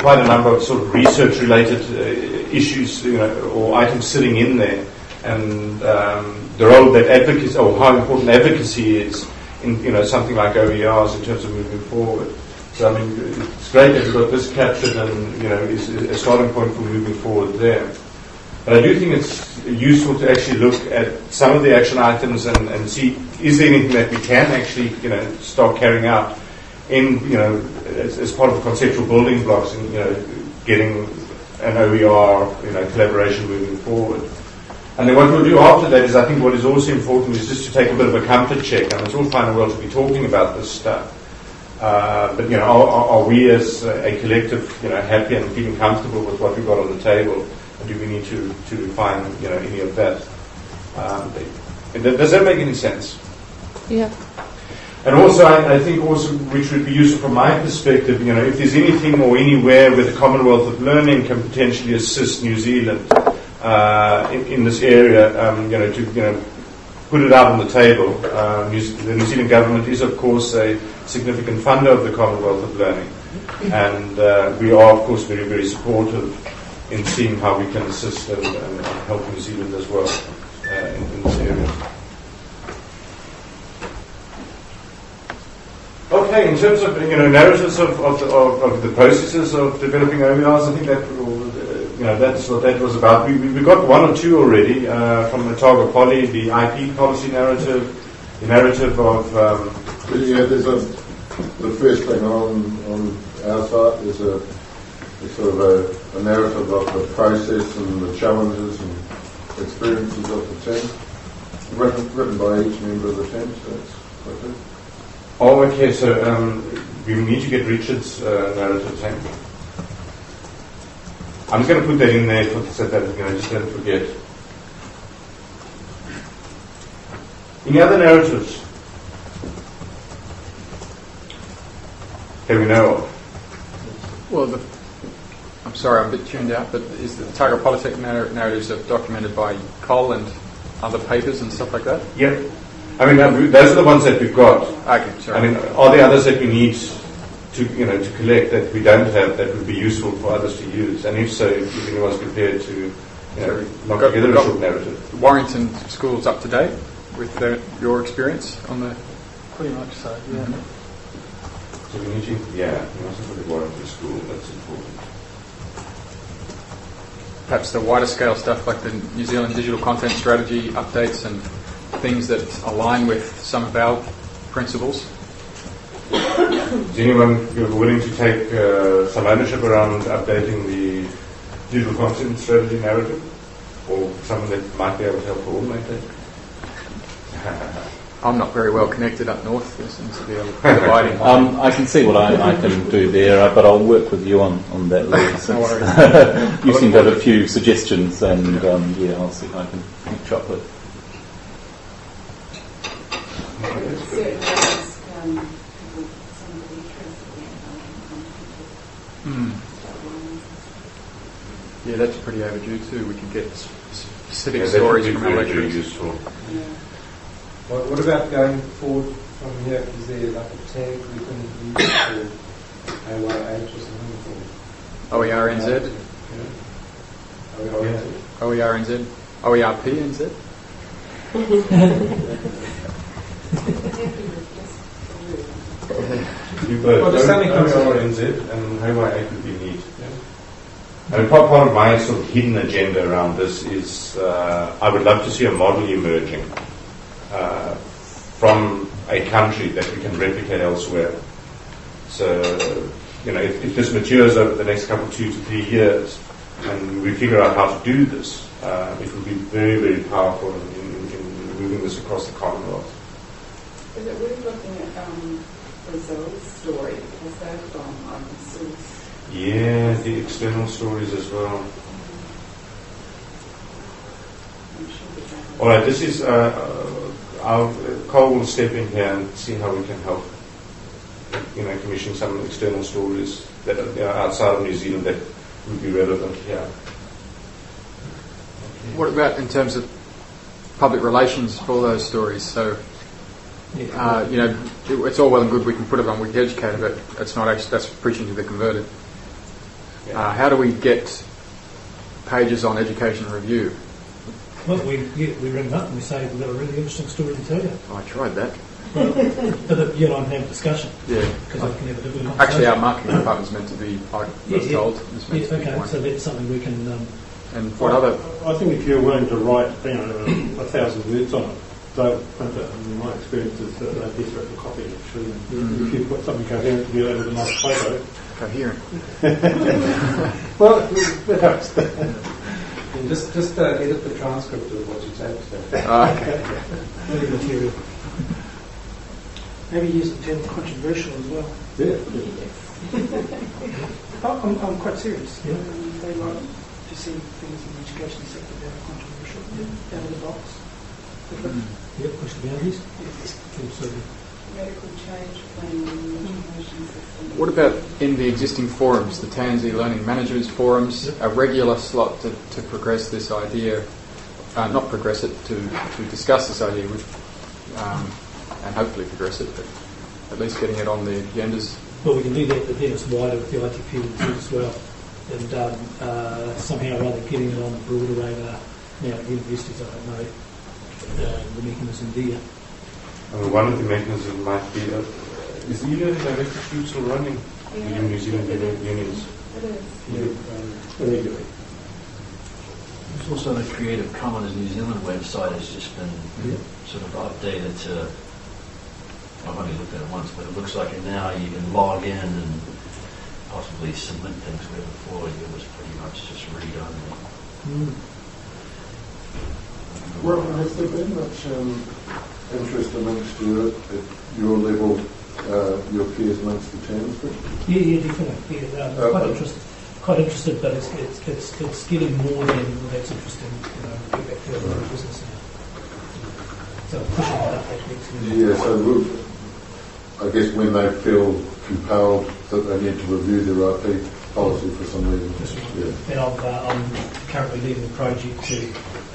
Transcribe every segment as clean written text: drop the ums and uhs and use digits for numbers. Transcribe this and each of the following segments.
quite a number of sort of research-related issues, or items sitting in there, and the role that advocacy, or how important advocacy is in something like OERs in terms of moving forward. So I mean, it's great that we've got this captured, and is a starting point for moving forward there. But I do think it's useful to actually look at some of the action items and see, is there anything that we can actually start carrying out in as part of the conceptual building blocks, and getting an OER collaboration moving forward. And then what we'll do after that is, I think what is also important is just to take a bit of a comfort check. And it's all fine and well to be talking about this stuff, but are we as a collective happy and feeling comfortable with what we've got on the table? Or do we need to refine any of that? Does that make any sense? Yeah. And also, I think also, which would be useful from my perspective, if there's anything or anywhere where the Commonwealth of Learning can potentially assist New Zealand in this area, to put it out on the table. The New Zealand government is, of course, a significant funder of the Commonwealth of Learning, and we are, of course, very, very supportive in seeing how we can assist and help New Zealand as well in this area. Okay, in terms of narratives of the processes of developing OERs, I think that that's what that was about. We got one or two already from Otago Poly, the IP policy narrative, the narrative of. There's the first thing on our site is a sort of a narrative of the process and the challenges and experiences of the team, written by each member of the team. So it's quite good. Oh, okay, so we need to get Richard's narrative. I'm just going to put that in there so that just don't forget. Any other narratives that we know of? Well, I'm sorry, I'm a bit tuned out, but is the Otago Polytech narratives are documented by Cole and other papers and stuff like that? Yep. I mean, those are the ones that we've got. Okay, sorry. I mean, are there others that we need to collect that we don't have that would be useful for others to use? And if so, if anyone's prepared to knock together a short narrative. Warrington School's up to date with your experience on the. Pretty much so. Yeah. So we need to, we mustn't put the Warrington School. That's important. Perhaps the wider scale stuff like the New Zealand digital content strategy updates and things that align with some of our principles. Is anyone willing to take some ownership around updating the digital content strategy narrative? Or someone that might be able to help coordinate that? I'm not very well connected up north. There seems to be a dividing. I can see what I can do there, but I'll work with you on that, Lee. No worries. You seem to have a few suggestions, and I'll see if I can catch up with. Yeah, that's pretty overdue too. We could get specific stories from our lecturers. Very useful. Yeah. What about going forward from here? Is there like a tag we can use for AYH or something? OERNZ? OERNZ? OERPNZ? Just something comes on NZ and HYA could be neat. And part of my sort of hidden agenda around this is I would love to see a model emerging from a country that we can replicate elsewhere. So, if this matures over the next 2 to 3 years and we figure out how to do this, it will be very, very powerful in moving this across the Commonwealth. Is it worth looking at Brazil's story? Because they've gone open source. Yeah, the external stories as well. All right, this is our Cole will step in here and see how we can help. Commission some external stories that are outside of New Zealand that would be relevant here. Okay. What about in terms of public relations for those stories? So, it's all well and good we can put it on Wiki Educator, but it's not actually, that's preaching to the converted. How do we get pages on education review? Well, we ring them up and we say, we've got a really interesting story to tell you. I tried that. But you and I have a discussion. Yeah. Because I can have a different conversation. Actually, our marketing department's meant to be, I was told. It's meant to be okay, one. so that's something we can... And what other... I think if you're willing to write 1,000 words on it, they'll print it. And my experience is that they're desperate for copy, actually. And if you put something coherent together with a nice photo... Coherent. Well, it helps. And just edit the transcript of what you typed today. Okay. Really material. Maybe use the term controversial as well. Yeah. I'm quite serious. Yeah. They like to see things in the education sector that are controversial, out of the box. Yep, push the boundaries. Absolutely. Medical change planning and information system. What about in the existing forums, the Tansy Learning Managers forums, a regular slot to progress this idea, not progress it, to discuss this idea with, and hopefully progress it, but at least getting it on the agendas? Well, we can do that, but then it's wider with the ITP as well. And somehow or other getting it on the broader radar. Now, at universities, I don't know the mechanism there. One of the mechanisms might be is the e-learning directory still running in New Zealand unions? It is. Illegally. There's also the Creative Commons New Zealand website has just been sort of updated to, I've only looked at it once, but it looks like now you can log in and possibly submit things where before it was pretty much just read only. Well, has there been much interest amongst you at your level, your peers amongst the teams? Yeah, definitely. Yeah, quite interested, but it's getting more than that's interesting. Get back to our business now. So pushing it up actually. Yeah, so I guess when they feel compelled that they need to review their IP policy for some reason. That's right. Yeah. And I'm currently leading a project to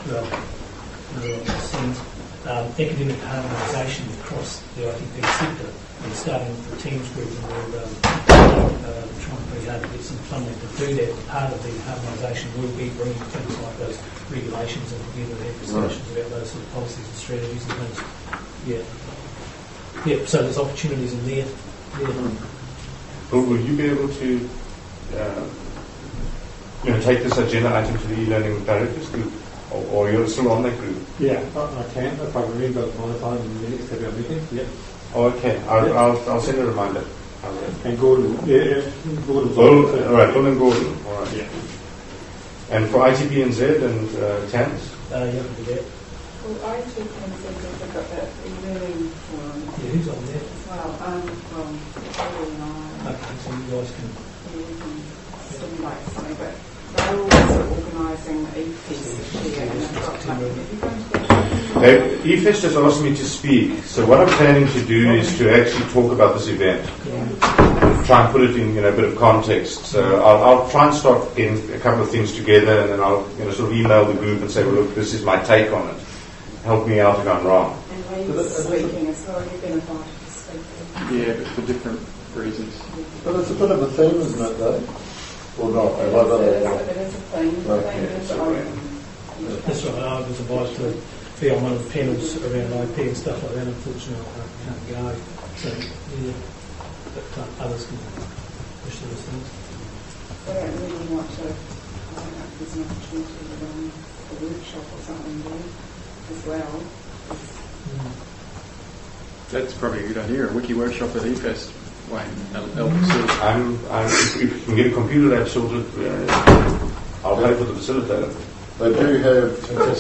academic harmonisation across the ITP sector, and starting with the Teams group, and we're trying pretty hard to get some funding to do that. And part of the harmonisation will be bringing things like those regulations and together to have discussions about those sort of policies and strategies and things. Yeah, so there's opportunities in there. Yeah. Well, will you be able to take this agenda item to the e-learning directors group? Or you're still on that group? Yeah, I can. If I remember my time in the next have our meeting. Yeah. Oh, okay. I'll send a reminder. And Gordon. Gordon's all right, Bill and Gordon. All right. Yeah. And for ITP and Z and TANS? Yeah, can do that. Well, I took and said that they've got that e-learning forum Yeah, who's on there? as well. Kelly and I. Okay, so you guys can. We can stimulate something, but they're also organising eFest this year, and they've got have you gone to that? eFest has asked me to speak, so what I'm planning to do is to actually talk about this event. Try and put it in a bit of context. So I'll try and start getting a couple of things together, and then I'll sort of email the group and say, well, look, this is my take on it. Help me out if I'm wrong. And Lee's speaking as well. You've been invited to speak. Yeah, but for different reasons. But it's a bit of a theme, isn't it, though? Or not? It is a thing. The Right, thing yeah, is so, open. That's right. I was invited to be on one of the panels around IP and stuff like that. Unfortunately, I can't go. So, yeah. But others can push those things. I don't really want to, I don't know if there's an opportunity to run a workshop or something there as well. That's probably a good idea, a wiki workshop at eFest. Wayne, that'll If you can get a computer lab sorted, I'll pay for the facilitator. They do have...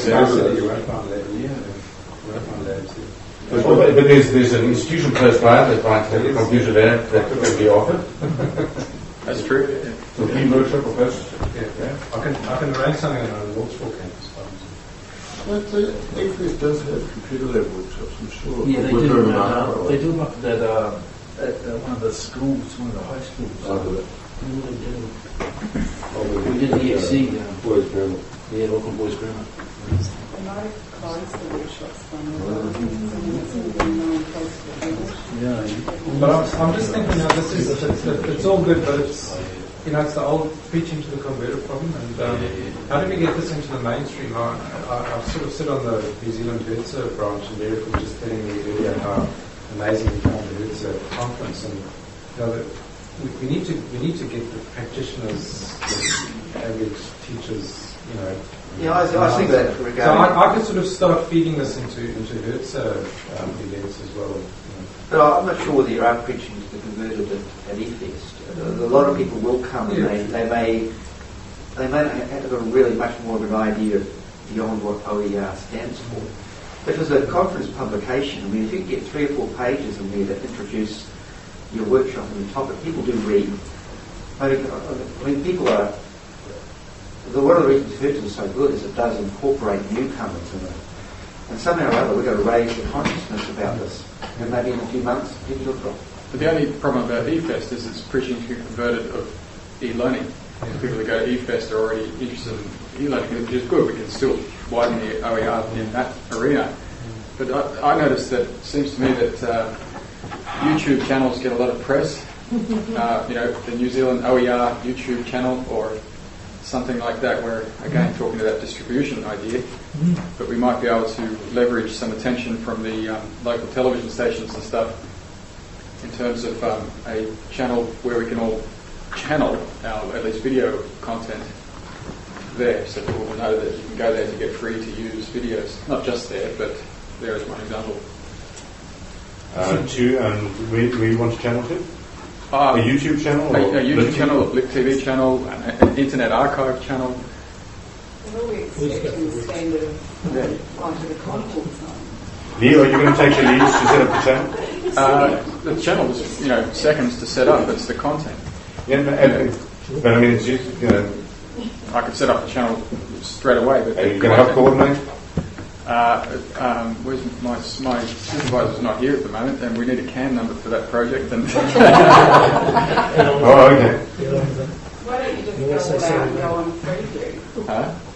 But there's an institution close by that might have a computer there that could be offered. That's true. So e-workshop or post? Yeah. I can arrange something on the Wilkesville campus. But AFS does have computer lab workshops, I'm sure. Yeah, they With do. Remarkable. They do them up at one of the schools, one of the high schools. Oh, do they? We did EXC. Boys Grammar. Yeah, local boys grammar. They might have closed the workshops from the Yeah. But I'm just thinking now, it's all good, but it's the old preaching to the converted problem, and how do we get this into the mainstream? I sort of sit on the New Zealand Hertz branch, and Derek was just telling me earlier how amazing he found the Hertz conference, and that we need to get the practitioners, the average teachers, Yeah, I think that regarding. So I could sort of start feeding this into Hertz events as well. But I'm not sure whether you are preaching to the converted at eFest. A lot of people will come and they may have a really much more of an idea beyond what OER stands for. But as a conference publication, I mean, if you can get 3 or 4 pages in there that introduce your workshop and the topic, people do read. I mean, people are. One of the reasons Hertz is so good is it does incorporate newcomers in it. And somehow or other we've got to raise the consciousness about this. And maybe in a few months, people will drop. But the only problem about eFest is it's preaching to converted of e-learning. People that go to eFest are already interested in e-learning, which is good. We can still widen the OER in that arena. But I noticed that it seems to me that YouTube channels get a lot of press. The New Zealand OER YouTube channel or something like that, where, again, talking to that distribution idea, but we might be able to leverage some attention from the local television stations and stuff in terms of a channel where we can all channel our, at least video content there, so people will know that you can go there to get free to use videos. Not just there, but there is one example. We want to channel to? A YouTube channel? A YouTube channel, a Blip TV channel, an Internet Archive channel. Well, we expect the standard of onto the content side. Leo, are you going to take the leads to set up the channel? The channel is, seconds to set up. It's the content. Yeah, but I mean, it's just, I could set up the channel straight away. But are you going to help coordinate? Where's my supervisor's not here at the moment, and we need a CAN number for that project. And oh, okay. Why don't you just go out and go on Freeview?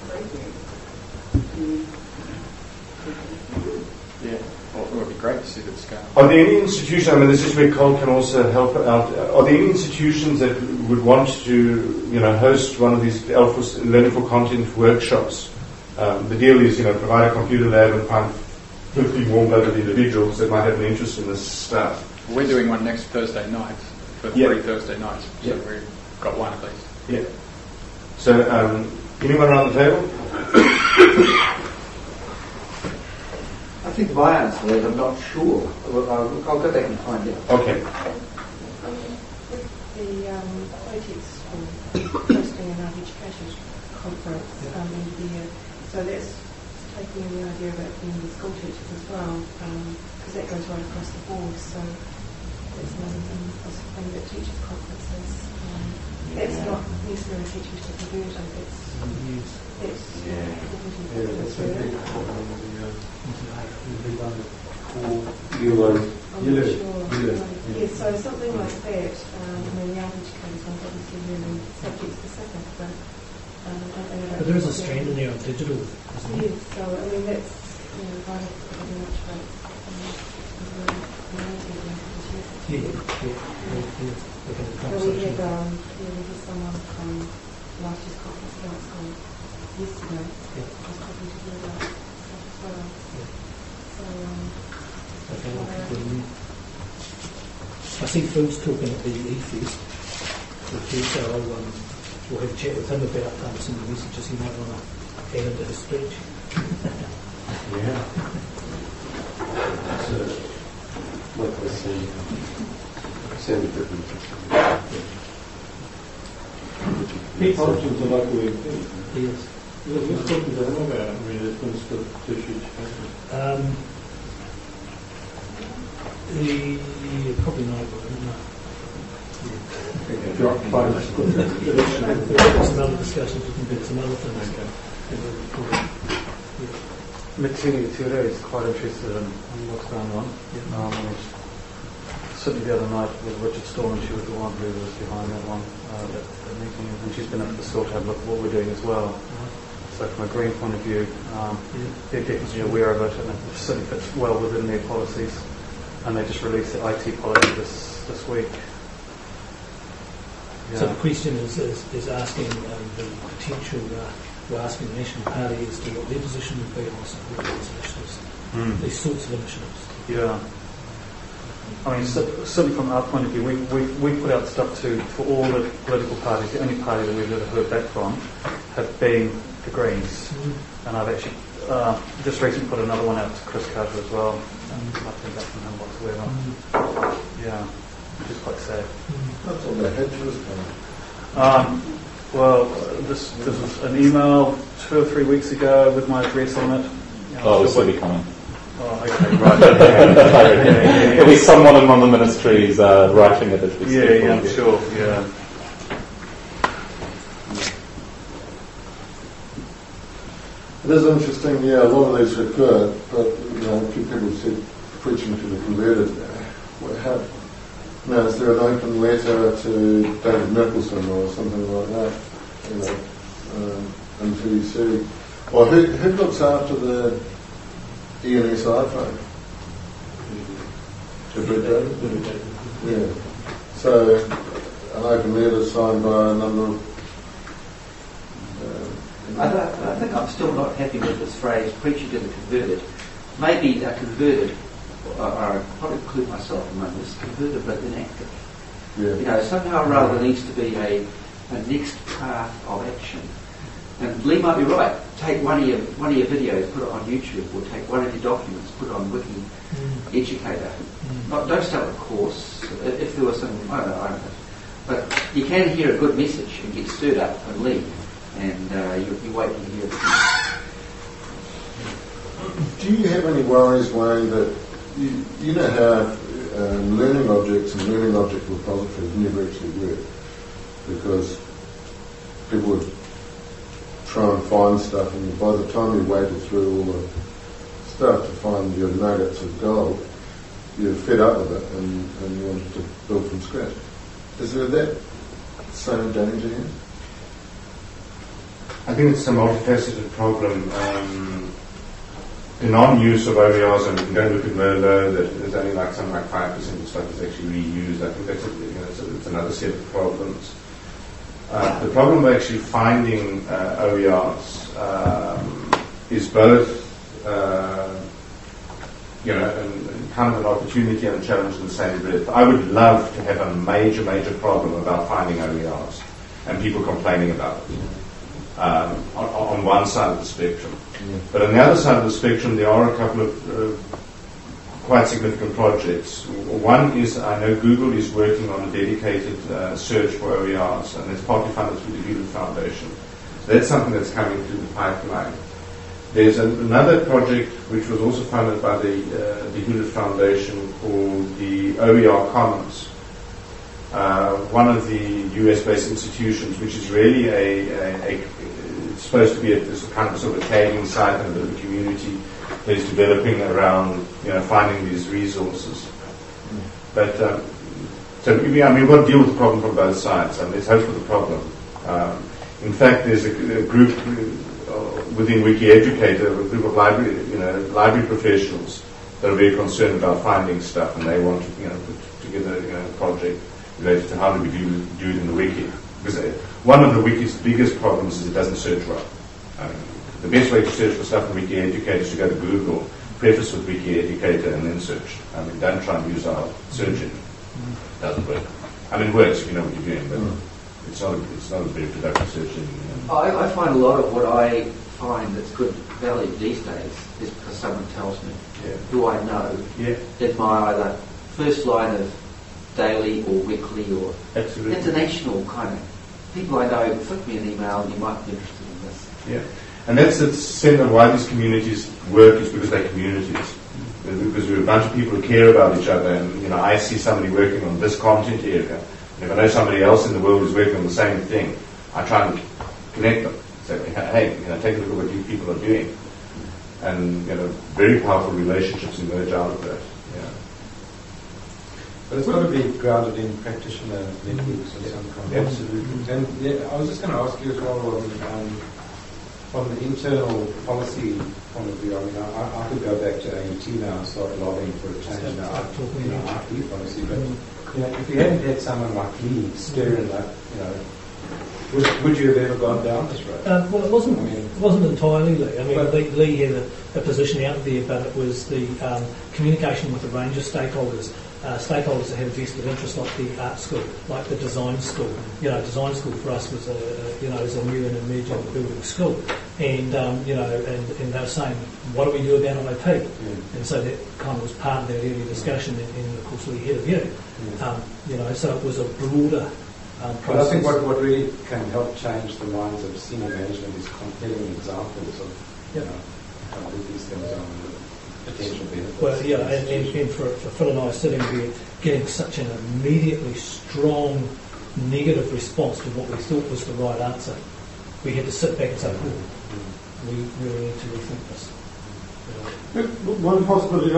Yeah, well, it would be great to see that scale. Are there any institutions, I mean, this is where Cole can also help out, are there any institutions that would want to, host one of these Alpha Learning for Content workshops? The deal is, provide a computer lab and find 50 warm-blooded individuals that might have an interest in this stuff. We're doing one next Thursday night, for 3 Thursday nights, so we've got one at least. Yeah. So, anyone around the table? I think my answer is I'm not sure. I'll go back and find out. Okay. With the ITEX hosting an education conference in the year, so that's taking in the idea about being the school teachers as well, because that goes right across the board. So that's another thing that teachers' conferences. That's not necessarily teaching to conversion. That's Yes, so something like that. The art educators one's obviously really subject specific, but there is a strand in there of digital, isn't there? Yes, so I mean that's very much like we had someone from last year's conference council yesterday. I was talking to you about that as well. I see Phil's talking at the eFest, so we'll have a chat with him about some of the messages he might want to add into his speech. Yeah. So, like I say, send different. Pete Hodgson's a local MP. Yes. Let's talk to him about it. I mean, it's been still tissue education. Probably not. It's another discussion. We can get some other things. Matsini Ture is quite interested in what's going on. Sitting the other night with Richard Storm, and she was the one who was behind that one, that meeting, and she's been able to sort of have a look at what we're doing as well. So from a green point of view, they're definitely aware of it, and it certainly fits well within their policies. And they just released the IT policy this week. So the question is asking the potential, we're asking the National Party as to what their position would be on supporting these initiatives, these sorts of initiatives. Yeah. I mean, certainly from our point of view, we put out stuff for all the political parties. The only party that we've ever heard back from have been the Greens. And I've actually just recently put another one out to Chris Carter as well. Nothing back from him whatsoever. Yeah, which is quite sad. That's all their heads was well, this was an email 2 or 3 weeks ago with my address on it. This will be coming. Oh, okay, right. There'll be someone in one of the ministries writing it as we speak. Yeah, I'm sure. Yeah. It is interesting, a lot of these are good, but a few people said preaching to the converted. Is there an open letter to David Nicholson or something like that? Until you see, or who looks after the ENS iPhone? Yeah. So an open letter signed by a number of. I think I'm still not happy with this phrase, preaching to the converted. Maybe they're converted, or I probably include myself among this, converted but inactive. Yeah. Somehow or other there needs to be a next path of action. And Lee might be right. Take one of your videos, put it on YouTube, or take one of your documents, put it on Wiki Educator. Don't start a course. If there was some, I don't know. But you can hear a good message and get stirred up and leave. And you wait to hear it. Do you have any worries, Wayne, that you know how learning objects and learning object repositories never actually work? Because people would try and find stuff, and by the time you waded through all the stuff to find your nuggets of gold, you're fed up with it and you wanted to build from scratch. Is there that same danger here? I think it's a multifaceted problem. The non-use of OERs, and you can go and look at Merlot, that there's only something like 5% of stuff is actually reused. I think that's it's another set of problems. The problem of actually finding OERs is both, and kind of an opportunity and a challenge in the same breath. I would love to have a major problem about finding OERs and people complaining about it. On one side of the spectrum. But on the other side of the spectrum, there are a couple of quite significant projects. One is, I know Google is working on a dedicated search for OERs, and it's partly funded through the Hewlett Foundation. So that's something that's coming through the pipeline. There's another project which was also funded by the Hewlett Foundation called the OER Commons. One of the US-based institutions, which is really it's supposed to be this kind of sort of a tagging site and a bit of a community that is developing around finding these resources. But we've got to deal with the problem from both sides. Let's hope for the problem. In fact, there's a group within Wiki Educator, a group of library professionals that are very concerned about finding stuff, and they want to put together a project related to how do we do it in the wiki. Because one of the wiki's biggest problems is it doesn't search well. The best way to search for stuff in Wiki Educator is to go to Google, preface with Wiki Educator, and then search. Don't try and use our search engine. It doesn't work. It works if you know what you're doing, but it's not a very productive search engine. I find a lot of what I find that's good value these days is because someone tells me who I know in my either first line of daily or weekly or international kind of people I know. Flick me an email, you might be interested in this. Yeah, and that's the center of why these communities work, is because they're communities. Because we're a bunch of people who care about each other, and I see somebody working on this content area, and if I know somebody else in the world who's working on the same thing, I try and connect them. Say, hey, take a look at what you people are doing, and very powerful relationships emerge out of that. But it's got to be grounded in practitioner networks of some kind. Absolutely. And I was just going to ask you as well, from the internal policy point of view. I could go back to AET now and start lobbying for a change in our IP policy, but if you hadn't had someone like Lee stirring that, would you have ever gone down this road? Well, it wasn't entirely Lee. I mean, Lee had a position out there, but it was the communication with the range of stakeholders. Stakeholders that had a vested interest, like the art school, like the design school. Design school for us was is a new and emerging building school, and and they were saying, what do we do about IP? And so that kind of was part of that early discussion, and of course we had a view. So it was a broader process. But I think what really can help change the minds of senior management is compelling examples of how good these things are. Potential benefits. Well, and for Phil and I sitting there getting such an immediately strong negative response to what we thought was the right answer, we had to sit back and say, we really need to rethink this. One possibility,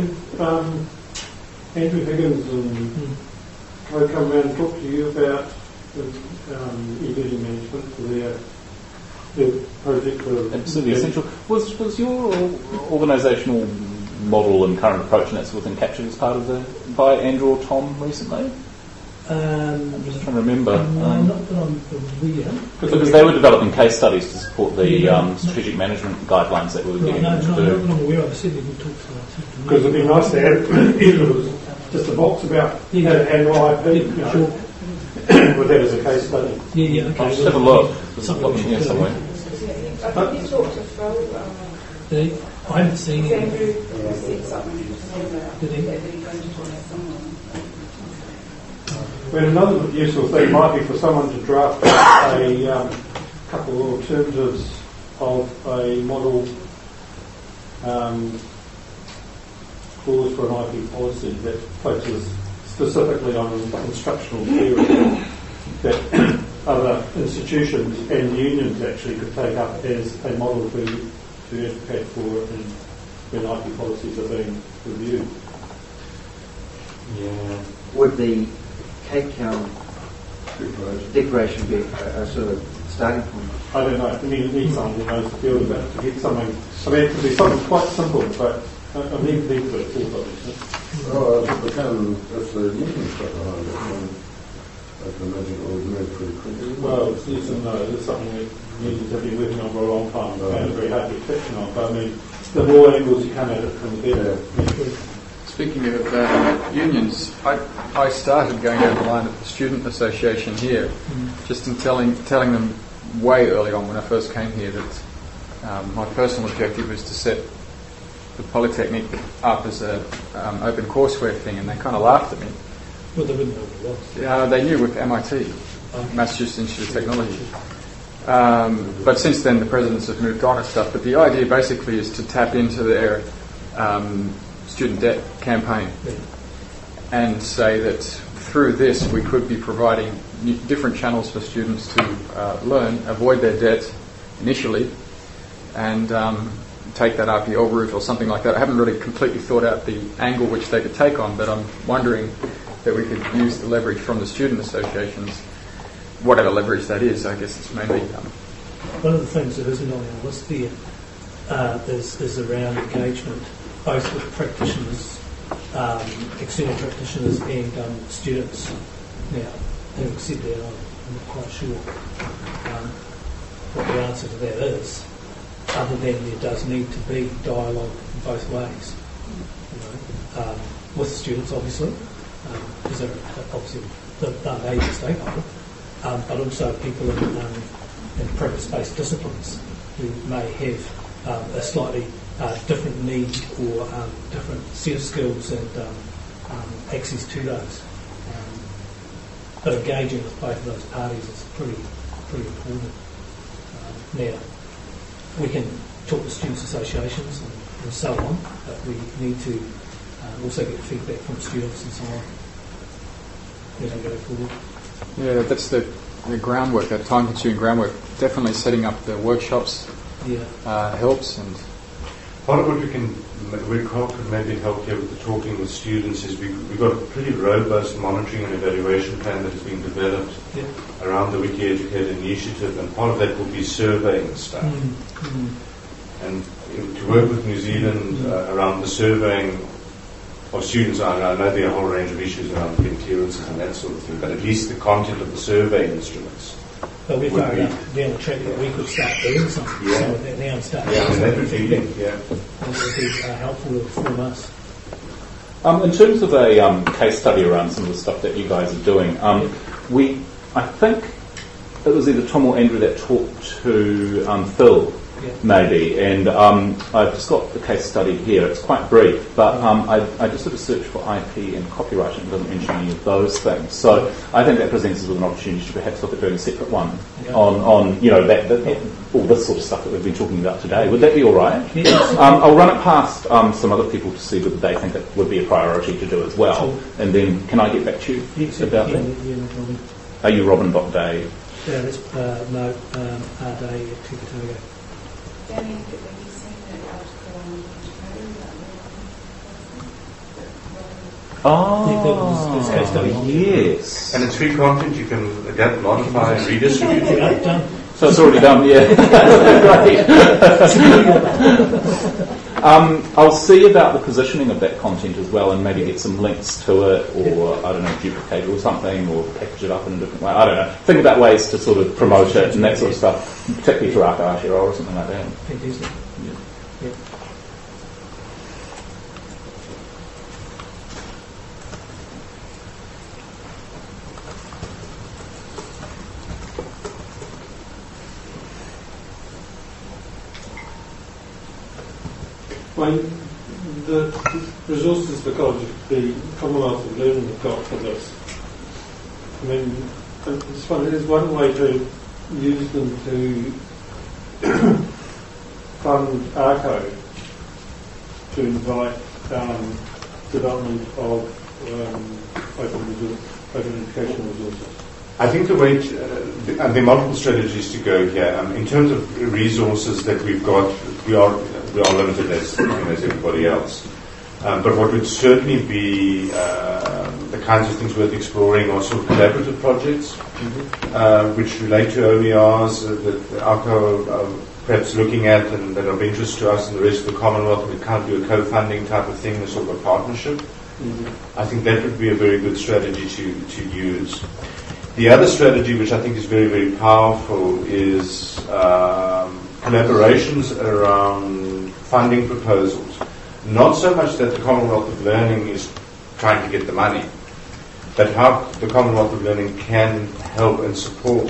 Andrew Higgins and co come around and talk to you about e-learning management for their project for absolutely essential. Was your organisational model and current approach and that sort of thing captured as part of by Andrew or Tom recently? I'm just trying to remember. No, not that I'm aware. Because they were developing case studies to support the strategic management guidelines that we were getting them to do. No, not that I'm aware of. I said we can talk to them. Because it'd be nice to have just a box about how to handle IP, with that as a case study. Okay. I'll just have a look. There's something here somewhere. I think you talked to Phil. I haven't seen it. Andrew said something Did he? that he's going to talk to someone. Well, another useful thing might be for someone to draft a couple of alternatives of a model clause for an IP policy that focuses specifically on instructional theory that other institutions and unions actually could take up as a model to advocate for when IP policies are being reviewed. Yeah. Would the Cape Town declaration be a sort of starting point? I don't know. I mean, it needs someone who knows the field about it to get something. I mean, it could be something quite simple, but I need to put it forward, obviously. Well, if the union stuff behind it, I can imagine it will move pretty quickly. Well, yes and no. It's something that unions have been working on for a long time. It's very hard to get traction on. But I mean, the more angles you come at it from the better. Speaking of unions, I started going down the line of the student association here, just in telling them way early on when I first came here that my personal objective was to set the Polytechnic up as an open courseware thing, and they kind of laughed at me. Well, they wouldn't know what it was. They knew with MIT, Massachusetts Institute of Technology. But since then, the presidents have moved on and stuff. But the idea basically is to tap into their student debt campaign and say that through this we could be providing different channels for students to learn, avoid their debt initially, and take that RPL route or something like that. I haven't really completely thought out the angle which they could take on, but I'm wondering that we could use the leverage from the student associations, whatever leverage that is. I guess it's mainly... One of the things that isn't on our list there is around engagement, both with practitioners, external practitioners and students. Now, having said that, I'm not quite sure what the answer to that is, other than there does need to be dialogue both ways, with students, obviously, because they're obviously the major stakeholder, but also people in practice-based disciplines who may have a slightly different need or different set of skills and access to those. But engaging with both of those parties is pretty important. Now, we can talk to students' associations and so on, but we need to also get feedback from students and so on as we go forward. Yeah, that's the groundwork, that time-consuming groundwork. Definitely setting up the workshops helps. And part of what we could maybe help here with the talking with students is we've got a pretty robust monitoring and evaluation plan that has been developed around the Wiki Educator initiative, and part of that will be surveying stuff. And to work with New Zealand around the surveying students. I know there are a whole range of issues around clearances and that sort of thing, but at least the content of the survey instruments. But we're far enough down the track that we could start doing something. Yeah. Some of that now and start Yeah, doing that would something. be, yeah. That would be helpful from us. In terms of a case study around some of the stuff that you guys are doing, I think it was either Tom or Andrew that talked to Phil, maybe, and I've just got the case study here. It's quite brief, but I just sort of searched for IP and copyright and it doesn't mention any of those things. So I think that presents us with an opportunity to perhaps look at doing a separate one on that all this sort of stuff that we've been talking about today. Would that be all right? Yes. I'll run it past some other people to see whether they think it would be a priority to do as well. Sure. And then can I get back to you about that? Yeah, no problem. Are you Robin.Day? Yeah, that's no, our day at Tikatoga. Danny, have you seen that article on Oh, case study. Yes. And it's free content, you can adapt, modify, and redistribute it. Yeah, done. So it's already done, yeah. Great. I'll see about the positioning of that content as well and maybe get some links to it or, I don't know, duplicate it or something or package it up in a different way. I don't know. Think about ways to sort of promote it and that sort of stuff, particularly to Aka Aotearoa or something like that. Fantastic. Yeah. The resources the Commonwealth of Learning have got for this, I mean, there's one way to use them to fund ARCO to invite development of open educational resources. I think the way there are multiple strategies to go here. In terms of resources that we've got, we are limited as everybody else. But what would certainly be the kinds of things worth exploring are sort of collaborative projects, which relate to OERs that ARCO are perhaps looking at and that are of interest to us and the rest of the Commonwealth. We can't do a co-funding type of thing, a sort of a partnership. I think that would be a very good strategy to use. The other strategy, which I think is very, very powerful, is collaborations around funding proposals. Not so much that the Commonwealth of Learning is trying to get the money, but how the Commonwealth of Learning can help and support,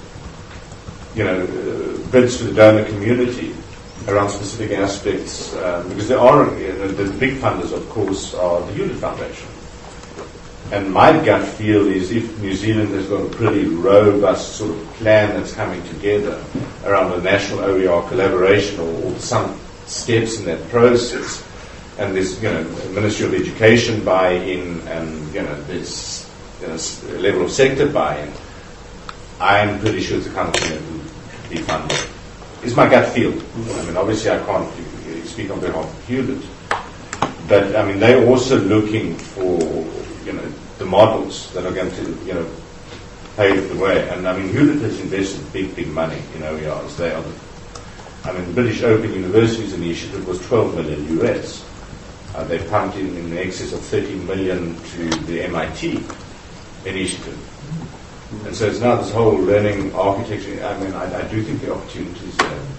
bids for the donor community around specific aspects, because there are, the big funders, of course, are the Hewlett Foundation. And my gut feel is if New Zealand has got a pretty robust sort of plan that's coming together around a national OER collaboration or some steps in that process, and there's Ministry of Education buy-in and there's a level of sector buy-in, I'm pretty sure it's the kind of thing that will be funded. Is my gut feel. I mean, obviously I can't speak on behalf of Hewlett, but I mean they're also looking for the models that are going to pave the way. And I mean Hewlett has invested big money in OERs. They are the British Open Universities initiative was $12 million US. They pumped in excess of 30 million to the MIT initiative. And so it's now this whole learning architecture. I mean, I do think the opportunity is there.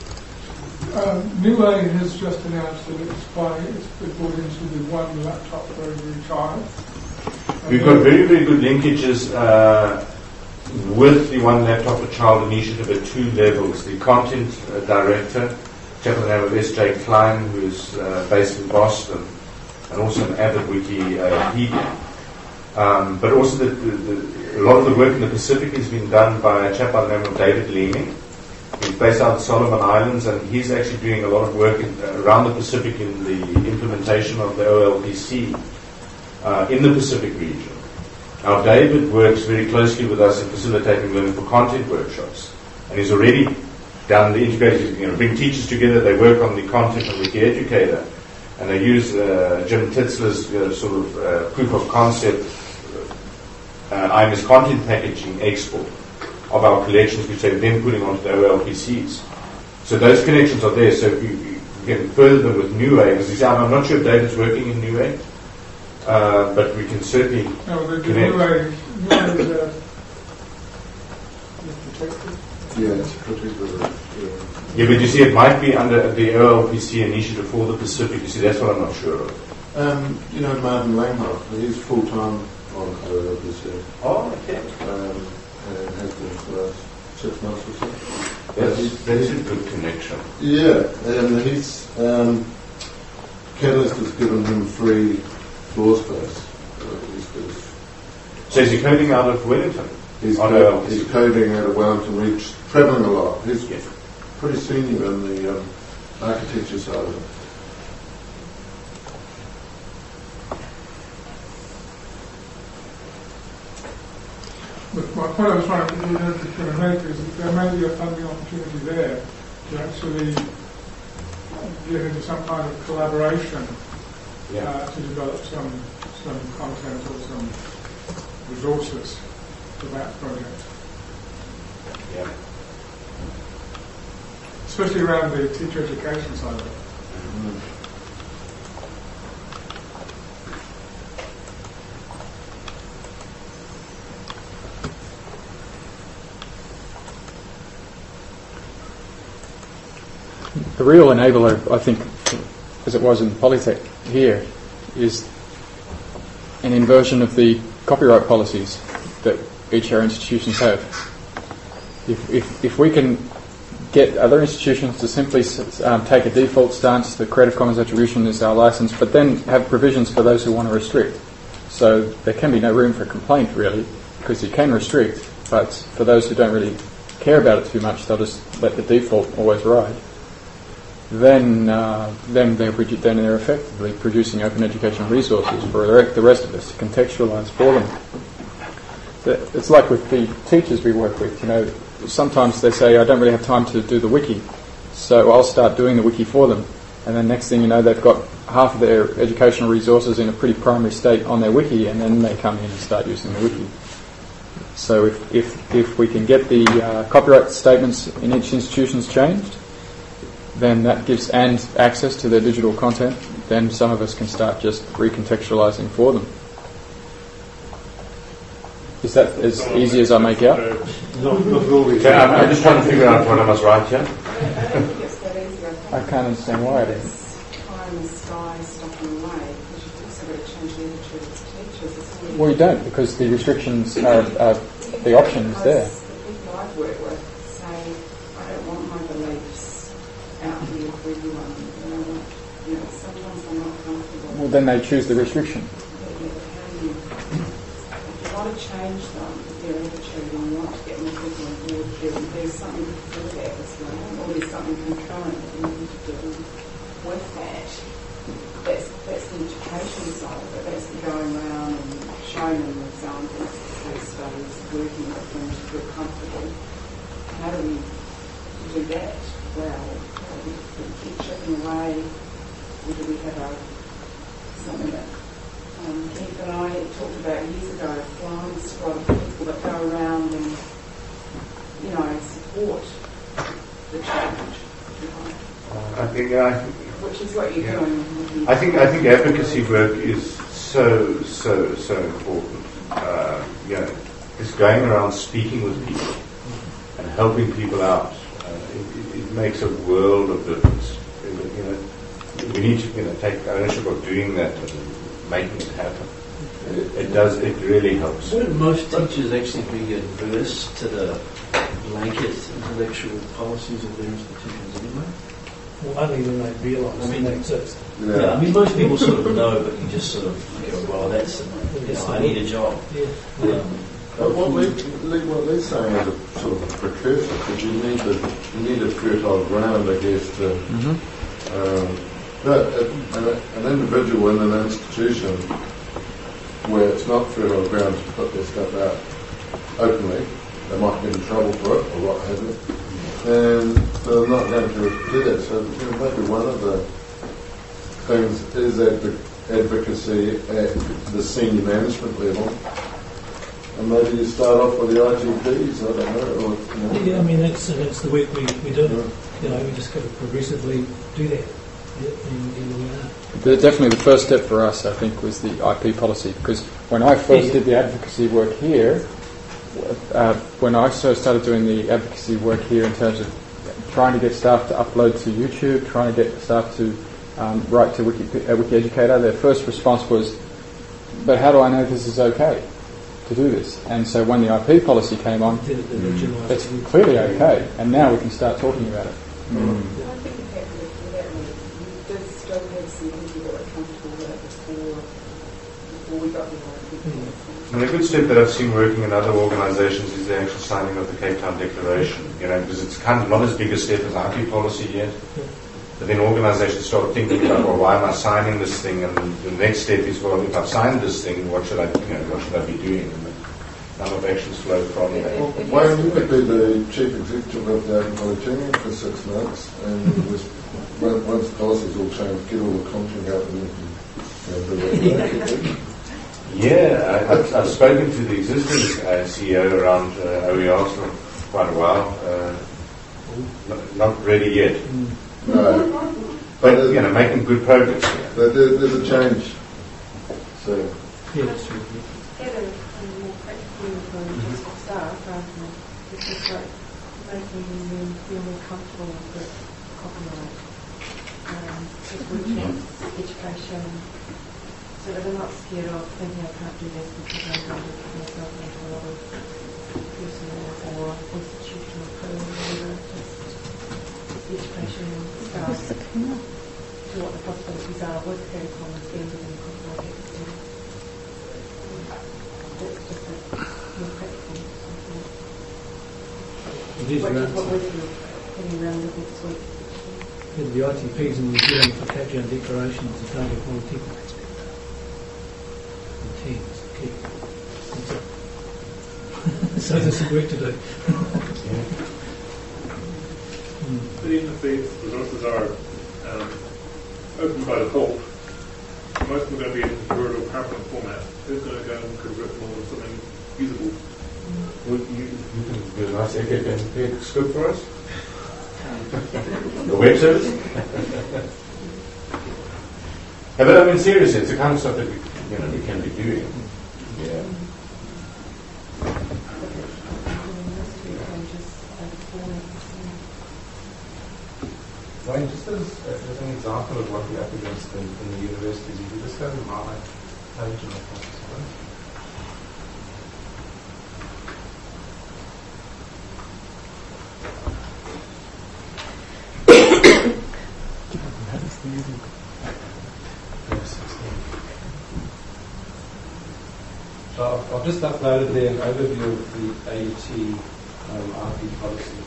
NUA has just announced that it's been brought into the one laptop for every child. We've got very, very good linkages with the One Laptop per Child initiative at two levels. The content director, a chap by the name of S.J. Klein, who's based in Boston, and also an avid Wikipedia. But also a lot of the work in the Pacific has been done by a chap by the name of David Leeming. He's based out of the Solomon Islands, and he's actually doing a lot of work around the Pacific in the implementation of the OLPC in the Pacific region. Now, David works very closely with us in facilitating learning for content workshops, and he's already done the integrated, bring teachers together, they work on the content of Wikieducator, and they use Jim Titzler's sort of proof of concept IMS content packaging export of our collections, which they're then putting onto the OLPCs. So those connections are there. So if you can further them with NUA, because I'm not sure if David's working in NUA. but we can certainly connect. Yeah, it's protected. Yeah, but you see, it might be under the OLPC initiative for the Pacific. You see, that's what I'm not sure of. Martin Langhoff, he's full-time on OLPC. Oh, okay. And has been for the last 6 months or so. That's a good connection. Yeah, and he's Catalyst has given him free floor space. So is he coding out of Wellington? He's coding out of Wellington. He's travelling a lot. He's pretty senior in the architecture side of it. But my point I was trying to make is that there may be a funding opportunity there to actually get into some kind of collaboration to develop some content or some resources for that project. Yeah. Especially around the teacher education side of it. Mm-hmm. The real enabler, I think, as it was in Polytech here, is an inversion of the copyright policies that each of our institutions have. If we can get other institutions to simply take a default stance, the Creative Commons attribution is our license, but then have provisions for those who want to restrict. So there can be no room for complaint, really, because you can restrict, but for those who don't really care about it too much, they'll just let the default always ride. Then they're effectively producing open educational resources for the rest of us to contextualise for them. It's like with the teachers we work with, sometimes they say, I don't really have time to do the wiki, so I'll start doing the wiki for them. And then next thing you know, they've got half of their educational resources in a pretty primary state on their wiki, and then they come in and start using the wiki. So if we can get the copyright statements in each institution's changed, then that gives and access to their digital content, then some of us can start just recontextualizing for them. Is that as easy as I make out? Okay, I'm just trying to figure out what I must write here. I can't understand why it is. Well, you don't, because the restrictions are the option is there. Well, then they choose the restriction. If you want to change them, if they're attitude and you want to get more people on board, there's something to do there as well, or there's something concurrent that you need to do with that. That's the education side of it. That's the going around and showing them examples, case studies, working with them to feel comfortable. How do we do that? Well, do we keep chipping away, or do we have something that Keith and I talked about years ago, a flying squad of people that go around and, support the change. Which is what you're doing. I think advocacy work is so important. Just going around speaking with people and helping people out, it makes a world of difference. We need to take ownership of doing that and making it happen. It really helps. Wouldn't most teachers actually be adverse to the blanket intellectual policies of their institutions anyway? Well, only when they realise they exist. Yeah, most people sort of know, but you just sort of go, well, that's, I need a job. Yeah. What Lee's saying is a sort of a precursor, because you need a fertile ground, I guess, to an individual in an institution where it's not fertile ground to put their stuff out openly, they might get in trouble for it or what have you, and they're not going to do that. So maybe one of the things is advocacy at the senior management level, and maybe you start off with the IGPs, I don't know. Yeah, that's the work we do. We just got to progressively do that. Definitely the first step for us, I think, was the IP policy, because when I first did the advocacy work here, when I first started doing the advocacy work here in terms of trying to get staff to upload to YouTube, trying to get staff to write to WikiEducator, their first response was, but how do I know this is okay to do this? And so when the IP policy came on, it's clearly okay, and now we can start talking about it. I think the fact that we did still have some people that were comfortable with it before we got the And a good step that I've seen working in other organisations is the actual signing of the Cape Town Declaration, because it's kind of not as big a step as IP policy yet. But then organisations start thinking about, well, why am I signing this thing? And the next step is, well, if I've signed this thing, what should I be doing? And the number of actions flow from that. Wayne, you could be the chief executive of the Admiralty Union for 6 months, and once policies all change, get all the content out and do it. Yeah, I've spoken to the existing CEO around OERs for quite a while. Not ready yet. No. But making good progress. There's a change. So. Yes. Get a more practical just for staff rather than just like making them feel more comfortable with the copyright. Just workshops, education, so that they're not scared of thinking I can't do this because I'm going to put myself into a lot of personal or institutional code or whatever. Just education staff to what the possibilities are with Creative Commons and within the copyright act. That's just a more practical something. What we're getting around with next week. The ITPs in New Zealand for Cape Town Declarations are target political. So there's some work to do. But even if these resources are open by default, most of them are going to be in Word or PowerPoint format. Who's going to go and convert them all into something usable? Well, you can do a nice FFmpeg script for us? The web service? But I mean, seriously, it's the kind of stuff that we can be doing. Yeah. Wayne, just as an example of what we're up against in the universities, if you just go to my page in the process, So I've just uploaded there an overview of the AET IP policy.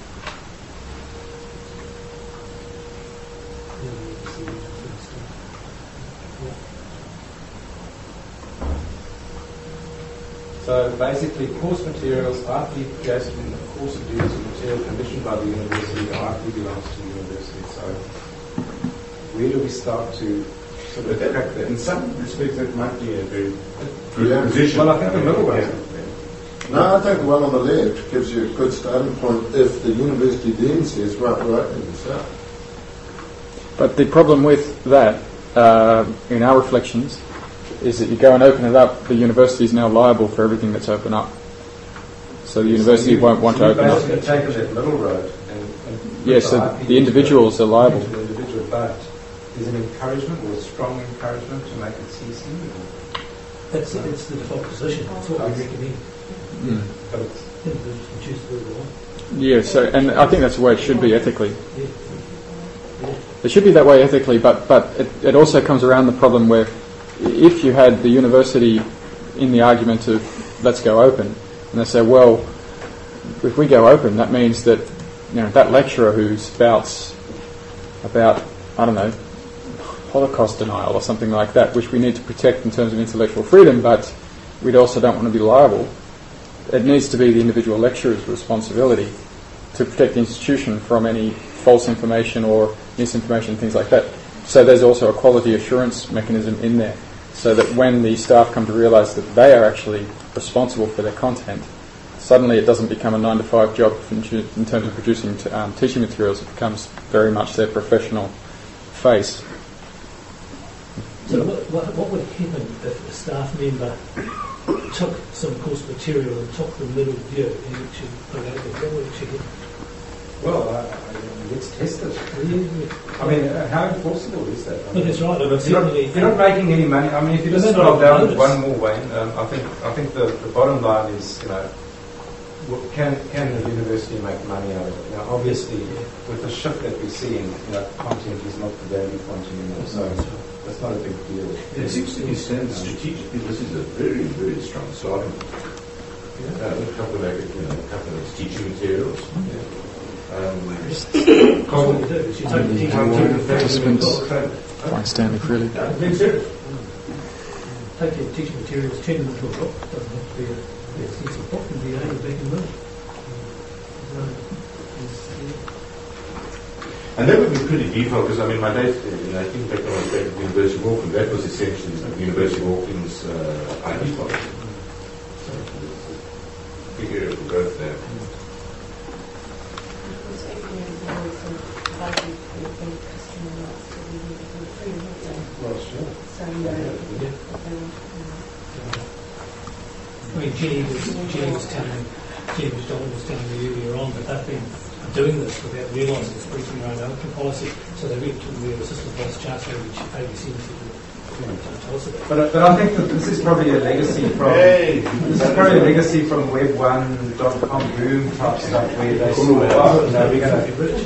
So basically, course materials, IP created in the course of duties of material commissioned by the university, the IP belongs to the university. So where do we start to sort of crack that? In some respects, that might be a very good position. Well, I think the middle way. No, I think the one on the left gives you a good starting point if the university then says, right, and start. But the problem with that, in our reflections, is that you go and open it up, the university is now liable for everything that's open up. So the university won't want to open up. You've basically taken that middle road and yes, so the individuals are liable. The individual, but is an encouragement or a strong encouragement to make it CC? It's the default position. That's what we recommend. But it's Individuals can choose to do what they want. Yeah, so, and I think that's the way it should be ethically. It should be that way ethically, but it also comes around the problem where if you had the university in the argument of let's go open, and they say, well, if we go open, that means that that lecturer who spouts about, I don't know, Holocaust denial or something like that, which we need to protect in terms of intellectual freedom, but we also don't want to be liable. It needs to be the individual lecturer's responsibility to protect the institution from any false information or misinformation, things like that. So there's also a quality assurance mechanism in there, so that when the staff come to realise that they are actually responsible for their content, suddenly it doesn't become a 9-to-5 job in terms of producing teaching materials. It becomes very much their professional face. So what would happen if a staff member took some course material and took the middle view and actually put it out there? What would actually happen? Well, let's test it. I mean, how enforceable is that? But that's right. If you're not making any money, I mean, if you just scroll down with one more, Wayne, I think the bottom line is, can the university make money out of it? Now, obviously, with the shift that we're seeing, content is not the value point anymore, so that's not a big deal. It seems to be said strategically, this is a very, very strong starting point. A couple of teaching materials. Participants, Brian Stanley Freely. Take your teaching materials, turn them into a book. It doesn't have to be a extensive book, and be able to back and run. And that would be pretty default, because my days, I think back when I was back at the University of Auckland, that was essentially the University of Auckland's IT policy. So, big area for growth there. Jenny was telling me earlier on that they've been doing this without realising it's breaching their own open policy. So they went to the Assistant Vice Chancellor, which ABC to tell us about. But I think that this is probably a legacy from Web1.com boom type stuff where they saw, we're going to be rich.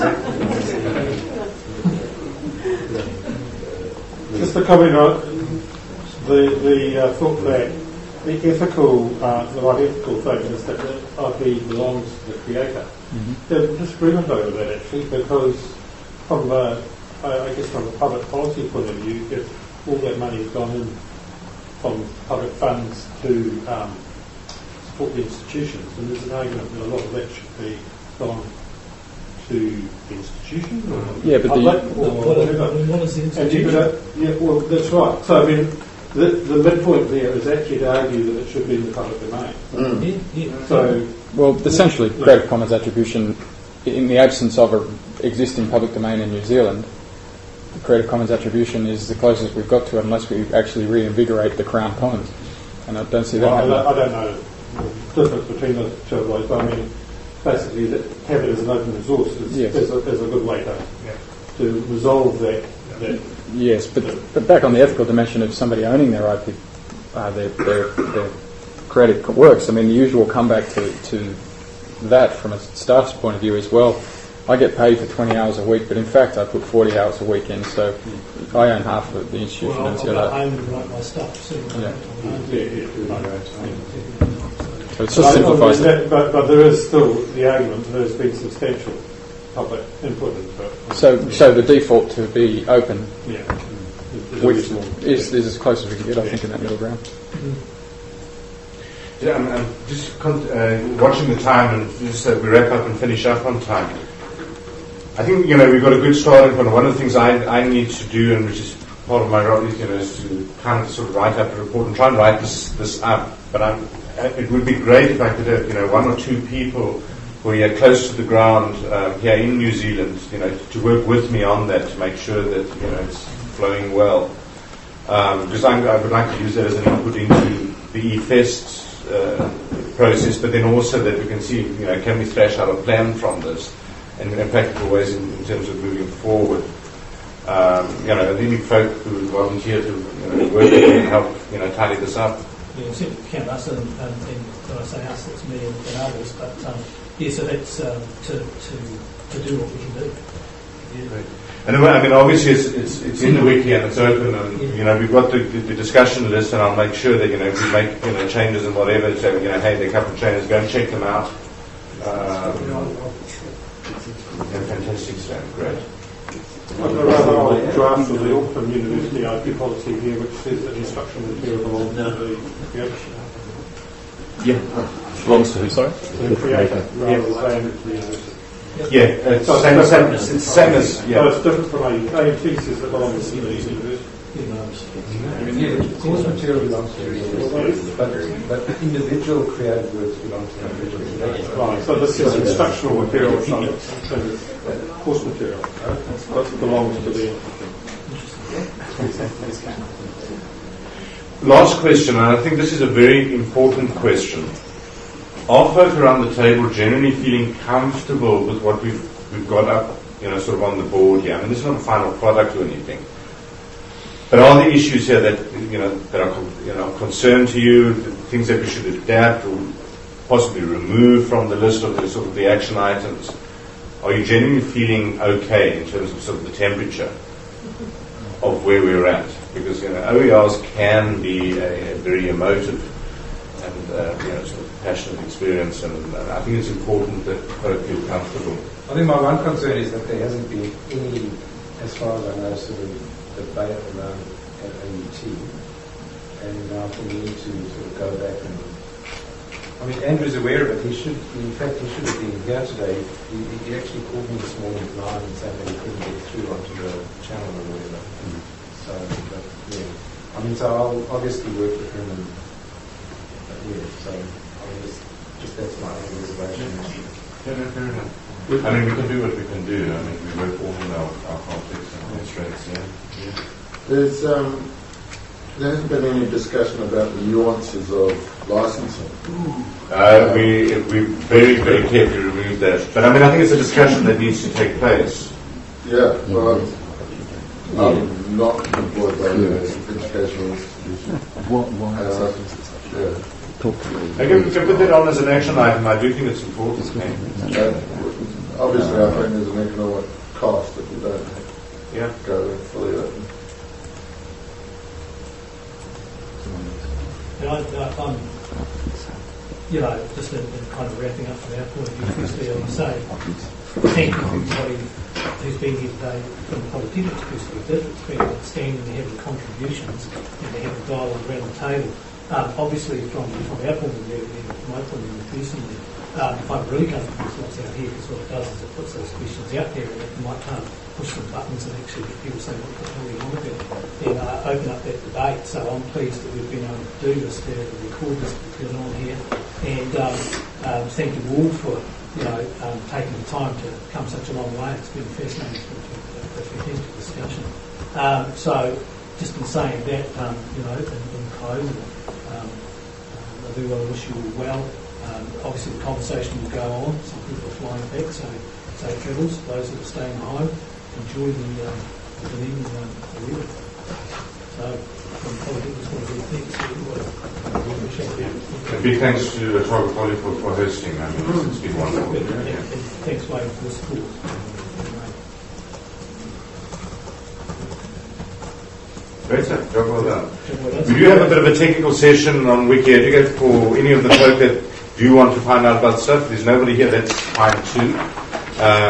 Just to comment on the thought that the right ethical thing is that the IP belongs to the creator. There's a disagreement over that actually, because from a public policy point of view, if all that money has gone in from public funds to support the institutions, then there's an argument that a lot of that should be gone to the institution or public or whatever. What is the institution? Well, that's right. So the midpoint there is actually to argue that it should be in the public domain. So, essentially, Creative Commons attribution, in the absence of an existing public domain in New Zealand, Creative Commons attribution is the closest we've got to it, unless we actually reinvigorate the Crown Commons. And I don't see that happening. I don't know the difference between the two of those, but basically, have it as an open resource is a good way to resolve that. Yes, but back on the ethical dimension of somebody owning their IP, their creative works, the usual comeback to that from a staff's point of view is, well, I get paid for 20 hours a week, but in fact I put 40 hours a week in, so I own half of the institution. Well, I own and write my stuff. So it just simplifies it. But there is still the argument that there's been substantial public input into it. So the default to be open, which is as close as we can get, I think, in that middle ground. Yeah, I'm just watching the time, and just so we wrap up and finish up on time. I think we've got a good starting point. One of the things I need to do, and which is part of my role, is to kind of sort of write up a report and try and write this up. But it would be great if I could have one or two people who are close to the ground here in New Zealand, to work with me on that to make sure that it's flowing well. Because I would like to use that as an input into the eFest process, but then also that we can see, can we thrash out a plan from this in practical ways in terms of moving forward. Any folk who volunteer to work with me and help tidy this up. Certainly count us, and when I say us, it's me and others. But so that's to do what we can do. Yeah. Right. And obviously it's in the wiki and it's open, and we've got the discussion list, and I'll make sure that if we make changes and whatever, so hey, there are a couple of trainers, go and check them out. Fantastic stuff, great. I've got a rather old draft of the Auckland University IP policy here, which says that instructional material belongs to the creator. Belongs to who, sorry? To the creator, rather than the university. It's the same as. So it's different from AMT says it belongs to the university. Course material belongs to the university, but individual creative works belong to the individual. Right, so this is instructional material, it's not course material. That belongs to the institution. Last question, and I think this is a very important question. Are folk around the table generally feeling comfortable with what we've got up, sort of on the board here? I mean, this is not a final product or anything. But are there issues here that, that are concern to you, things that we should adapt or possibly remove from the list of the action items? Are you genuinely feeling okay in terms of sort of the temperature of where we're at? Because OERs can be a very emotive and sort of passionate experience, and I think it's important that folk feel comfortable. I think my one concern is that there hasn't been any, as far as I know, sort of debate around AUT, and now for me to sort of go back and, I mean, Andrew's aware of it. He should have been here today. He actually called me this morning at 9 and said that he couldn't get through onto the channel or whatever. So, but, yeah. I mean, so I'll obviously work with him and, so, I mean, just that's my reservation. Yeah, no, fair enough. I mean, we can do what we can do. I mean, we work all in our context and constraints, yeah. There hasn't been any discussion about the nuances of licensing. We very, very carefully removed that. But I mean, I think it's a discussion that needs to take place. Yeah, well, I'm not employed by the educational institution. I can put that on as an action item. I do think it's important. Obviously, I think there's an economic cost if you don't go fully open. I'm, just in kind of wrapping up from our point of view, firstly, I want to say thank you to everybody who's been here today from the Polytechnics perspective. It's been outstanding to have the contributions and to have the dialogue around the table. Obviously, from our point of view, and from my point of view personally, I'm really comfortable with what's out here, because what it does is it puts those questions out there and it might push some buttons and actually get people saying what the hell we want to do, and open up that debate. So I'm pleased that we've been able to do this, to record this going on here, and thank you all for taking the time to come such a long way. It's been fascinating, a fantastic discussion. So just in saying that, in closing, I do want to wish you all well. Obviously the conversation will go on. Some people are flying back, so safe travels. Those that are staying home, enjoy the evening weather. So from Polytechnics, want to do thanks. A big thanks to Otago Poly for hosting. I mean, it's been wonderful. And thanks, Wayne, for the support. Great stuff. Job well done. We do have a bit of a technical session on WikiEducate for any of the folk that do want to find out about stuff. There's nobody here, that's fine too.